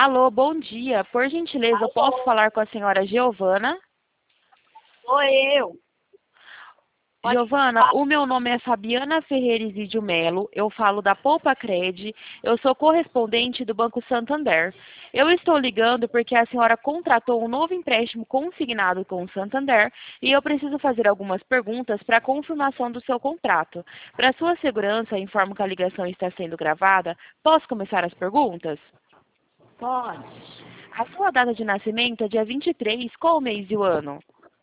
Alô, bom dia. Por gentileza, eu posso falar com a senhora Giovana? Sou eu. Pode Giovana, falar. o meu nome é Fabiana Ferreira Isidio Melo, eu falo da Poupa Cred, eu sou correspondente do Banco Santander. Eu estou ligando porque a senhora contratou um novo empréstimo consignado com o Santander e eu preciso fazer algumas perguntas para a confirmação do seu contrato. Para sua segurança, informo que a ligação está sendo gravada. Posso começar as perguntas? Pode. A sua data de nascimento é dia 23, qual o mês e o ano?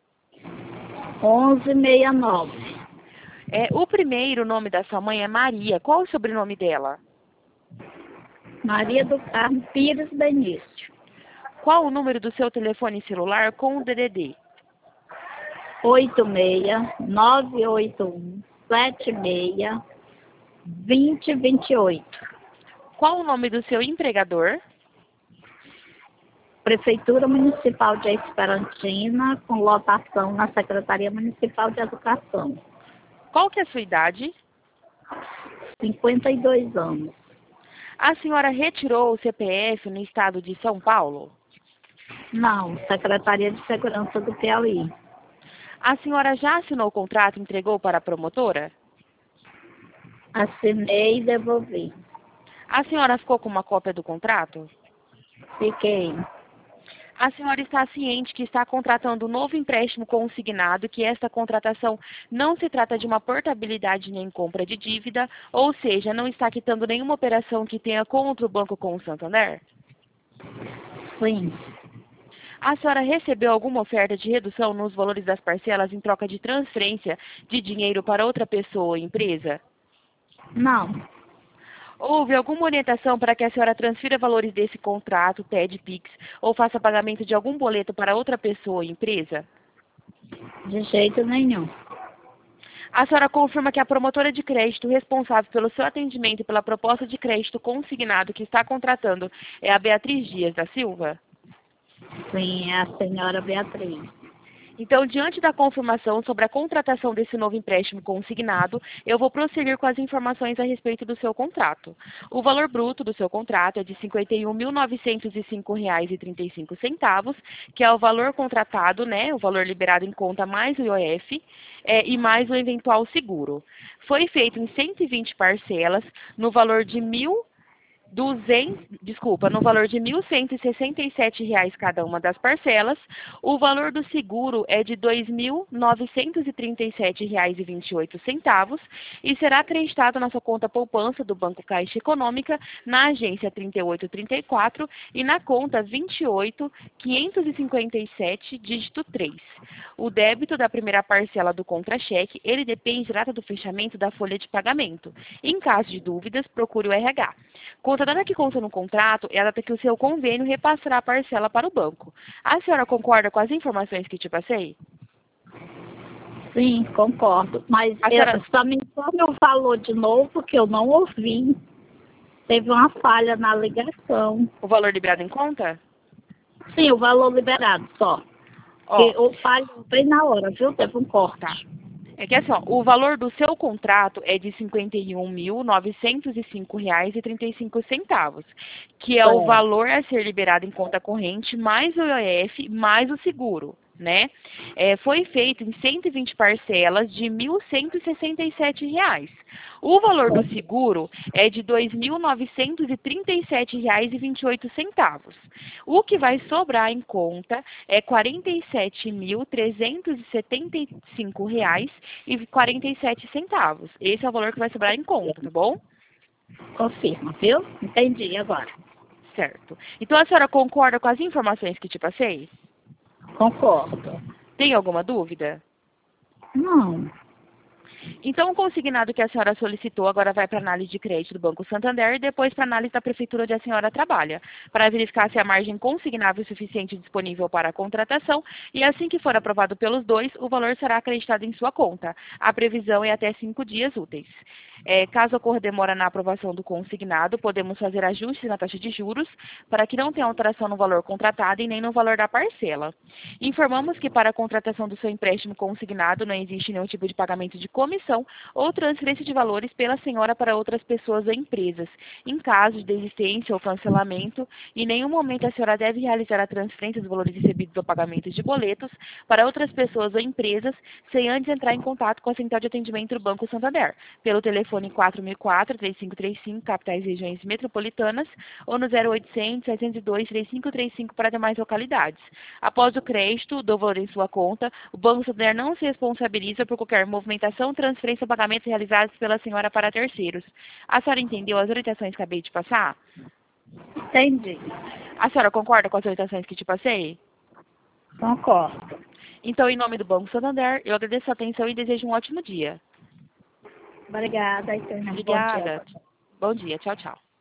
1169. O primeiro nome da sua mãe é Maria. Qual o sobrenome dela? Maria do Carmo Pires Benício. Qual o número do seu telefone celular com o DDD? 86-981-76-2028. Qual o nome do seu empregador? Prefeitura Municipal de Esperantina, com lotação na Secretaria Municipal de Educação. Qual que é a sua idade? 52 anos. A senhora retirou o CPF no estado de São Paulo? Não, Secretaria de Segurança do Piauí. A senhora já assinou o contrato e entregou para a promotora? Assinei e devolvi. A senhora ficou com uma cópia do contrato? Fiquei. A senhora está ciente que está contratando um novo empréstimo consignado, que esta contratação não se trata de uma portabilidade nem compra de dívida, ou seja, não está quitando nenhuma operação que tenha contra o banco com o Santander? Sim. A senhora recebeu alguma oferta de redução nos valores das parcelas em troca de transferência de dinheiro para outra pessoa ou empresa? Não. Houve alguma orientação para que a senhora transfira valores desse contrato, TED, PIX, ou faça pagamento de algum boleto para outra pessoa ou empresa? De jeito nenhum. A senhora confirma que a promotora de crédito responsável pelo seu atendimento e pela proposta de crédito consignado que está contratando é a Beatriz Dias da Silva? Sim, é a senhora Beatriz. Então, diante da confirmação sobre a contratação desse novo empréstimo consignado, eu vou prosseguir com as informações a respeito do seu contrato. O valor bruto do seu contrato é de R$ 51.905,35, que é o valor contratado, né, o valor liberado em conta mais o IOF, e mais o eventual seguro. Foi feito em 120 parcelas, no valor de no valor de R$ 1.167 cada uma das parcelas. O valor do seguro é de R$ 2.937,28 e será acreditado na sua conta poupança do Banco Caixa Econômica, na agência 3834 e na conta 28557, dígito 3. O débito da primeira parcela do contra-cheque, ele depende da data do fechamento da folha de pagamento. Em caso de dúvidas, procure o RH. A data que consta no contrato é a data que o seu convênio repassará a parcela para o banco. A senhora concorda com as informações que te passei? Sim, concordo. Mas A senhora... só me informe o valor de novo, que eu não ouvi. Teve uma falha na ligação. O valor liberado em conta? Sim, o valor liberado só. Ó, O falhou bem na hora, viu? Teve um corte. tá. É que assim, ó, o valor do seu contrato é de R$ 51.905,35, que é o É. valor a ser liberado em conta corrente, mais o IOF, mais o seguro, né? Foi feito em 120 parcelas de R$ 1.167. O valor do seguro é de R$ 2.937,28. O que vai sobrar em conta é R$ 47.375,47. Esse é o valor que vai sobrar em conta, tá bom? Confirma, viu? Entendi agora. Certo. Então a senhora concorda com as informações que te passei? Concordo. Tem alguma dúvida? Não. Então, o consignado que a senhora solicitou agora vai para análise de crédito do Banco Santander e depois para análise da prefeitura onde a senhora trabalha, para verificar se a margem consignável suficiente disponível para a contratação e assim que for aprovado pelos dois, o valor será acreditado em sua conta. A previsão é até 5 dias úteis. Caso ocorra demora na aprovação do consignado, podemos fazer ajustes na taxa de juros para que não tenha alteração no valor contratado e nem no valor da parcela. Informamos que para a contratação do seu empréstimo consignado não existe nenhum tipo de pagamento de comissão comissão ou transferência de valores pela senhora para outras pessoas ou empresas. Em caso de desistência ou cancelamento, em nenhum momento a senhora deve realizar a transferência dos valores recebidos ou pagamentos de boletos para outras pessoas ou empresas sem antes entrar em contato com a central de atendimento do Banco Santander, pelo telefone 4004-3535, capitais e regiões metropolitanas, ou no 0800-702-3535 para demais localidades. Após o crédito do valor em sua conta, o Banco Santander não se responsabiliza por qualquer movimentação, transferência ou pagamentos realizados pela senhora para terceiros. A senhora entendeu as orientações que acabei de passar? Entendi. A senhora concorda com as orientações que te passei? Concordo. Então, em nome do Banco Santander, eu agradeço a atenção e desejo um ótimo dia. Obrigada. E tenha um bom dia. Obrigada. Bom dia. Tchau, tchau.